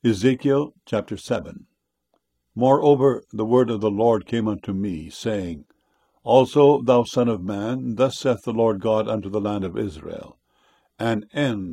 Ezekiel chapter 7. Moreover, the word of the Lord came unto me, saying, Also, thou son of man, thus saith the Lord God unto the land of Israel, the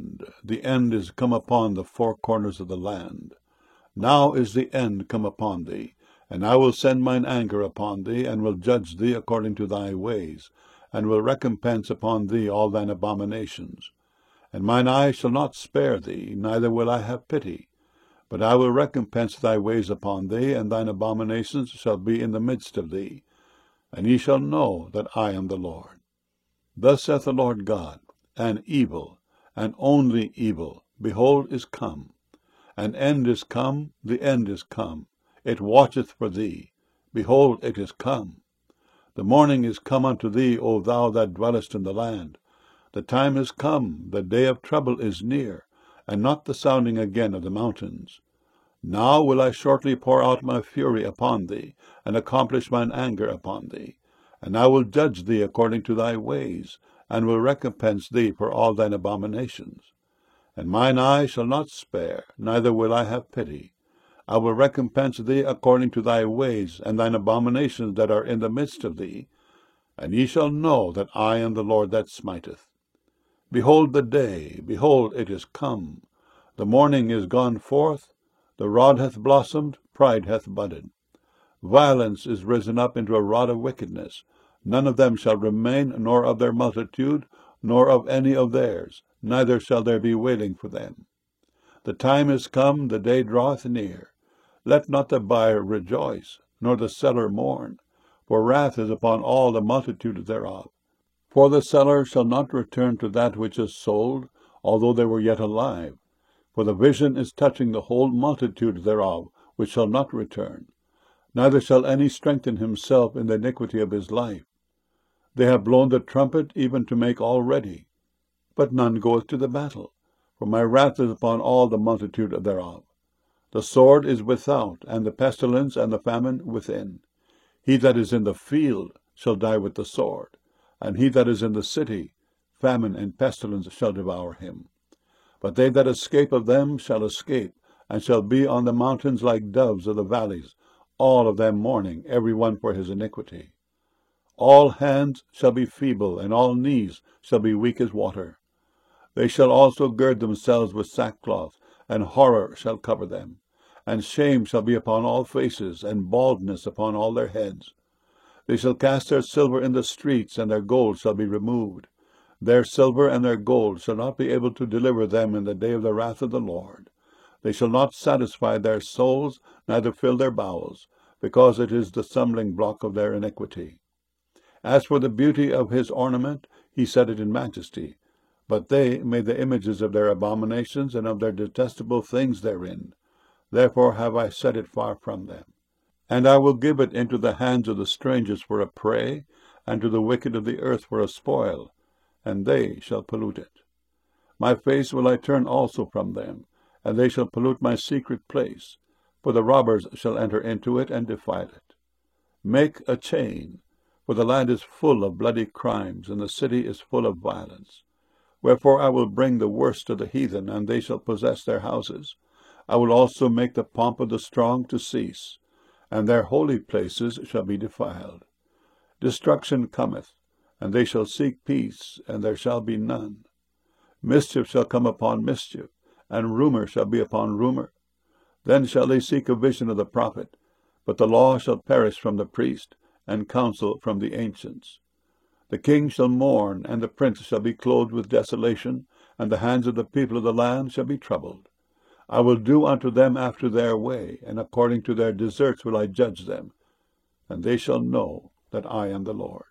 end is come upon the four corners of the land. Now is the end come upon thee, and I will send mine anger upon thee, and will judge thee according to thy ways, and will recompense upon thee all thine abominations. And mine eye shall not spare thee, neither will I have pity. But I will recompense thy ways upon thee, and thine abominations shall be in the midst of thee. And ye shall know that I am the Lord. Thus saith the Lord God, An evil, and only evil, behold, is come. An end is come, the end is come. It watcheth for thee. Behold, it is come. The morning is come unto thee, O thou that dwellest in the land. The time is come, the day of trouble is near, and not the sounding again of the mountains. Now will I shortly pour out my fury upon thee, and accomplish mine anger upon thee. And I will judge thee according to thy ways, and will recompense thee for all thine abominations. And mine eye shall not spare, neither will I have pity. I will recompense thee according to thy ways, and thine abominations that are in the midst of thee. And ye shall know that I am the Lord that smiteth. Behold the day, behold, it is come. The morning is gone forth, the rod hath blossomed, pride hath budded. Violence is risen up into a rod of wickedness. None of them shall remain, nor of their multitude, nor of any of theirs, neither shall there be wailing for them. The time is come, the day draweth near. Let not the buyer rejoice, nor the seller mourn, for wrath is upon all the multitude thereof. For the seller shall not return to that which is sold, although they were yet alive. For the vision is touching the whole multitude thereof, which shall not return. Neither shall any strengthen himself in the iniquity of his life. They have blown the trumpet even to make all ready. But none goeth to the battle, for my wrath is upon all the multitude thereof. The sword is without, and the pestilence and the famine within. He that is in the field shall die with the sword, and he that is in the city, famine and pestilence shall devour him. But they that escape of them shall escape, and shall be on the mountains like doves of the valleys, all of them mourning, every one for his iniquity. All hands shall be feeble, and all knees shall be weak as water. They shall also gird themselves with sackcloth, and horror shall cover them. And shame shall be upon all faces, and baldness upon all their heads. They shall cast their silver in the streets, and their gold shall be removed. Their silver and their gold shall not be able to deliver them in the day of the wrath of the Lord. They shall not satisfy their souls, neither fill their bowels, because it is the stumbling block of their iniquity. As for the beauty of his ornament, he set it in majesty. But they made the images of their abominations and of their detestable things therein. Therefore have I set it far from them. And I will give it into the hands of the strangers for a prey, and to the wicked of the earth for a spoil, and they shall pollute it. My face will I turn also from them, and they shall pollute my secret place, for the robbers shall enter into it and defile it. Make a chain, for the land is full of bloody crimes, and the city is full of violence. Wherefore I will bring the worst of the heathen, and they shall possess their houses. I will also make the pomp of the strong to cease, and their holy places shall be defiled. Destruction cometh, and they shall seek peace, and there shall be none. Mischief shall come upon mischief, and rumor shall be upon rumor. Then shall they seek a vision of the prophet, but the law shall perish from the priest, and counsel from the ancients. The king shall mourn, and the prince shall be clothed with desolation, and the hands of the people of the land shall be troubled. I will do unto them after their way, and according to their deserts will I judge them, and they shall know that I am the Lord.